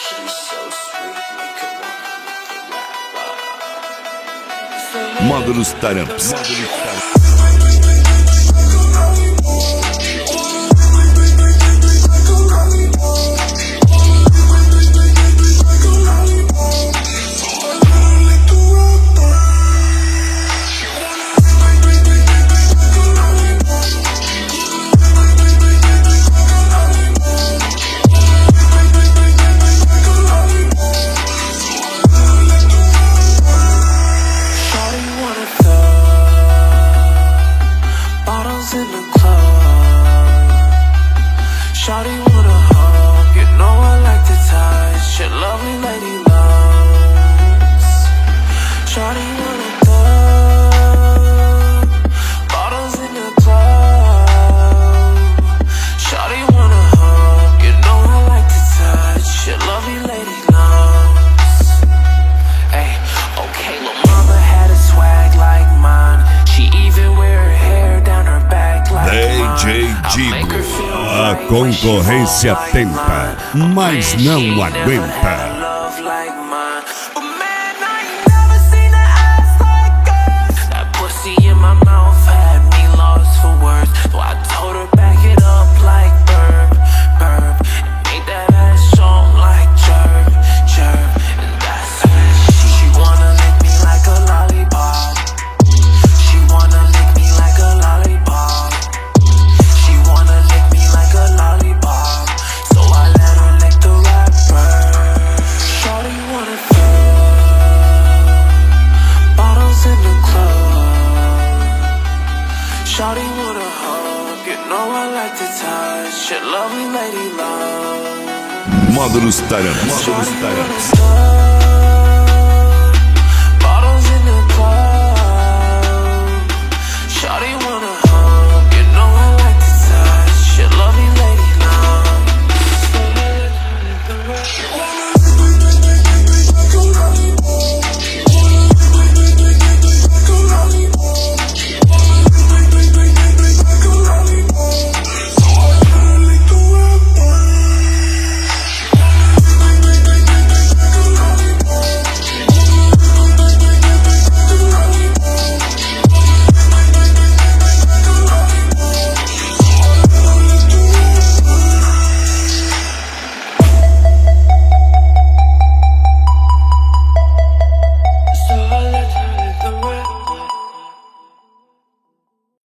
Módulos Taramps. Shawty wanna hug, you know I like to touch your lovely lady loves. Shawty wanna thug, bottles in the club. Shawty wanna hug, you know I like to touch your lovely lady loves. Hey, okay, lil' mama had a swag like mine. She even wear her hair down her back like DJ Digo. A concorrência tenta, mas não aguenta. Shawty wanna hug, you know I like to touch your lovely lady love. Módulos Taramps.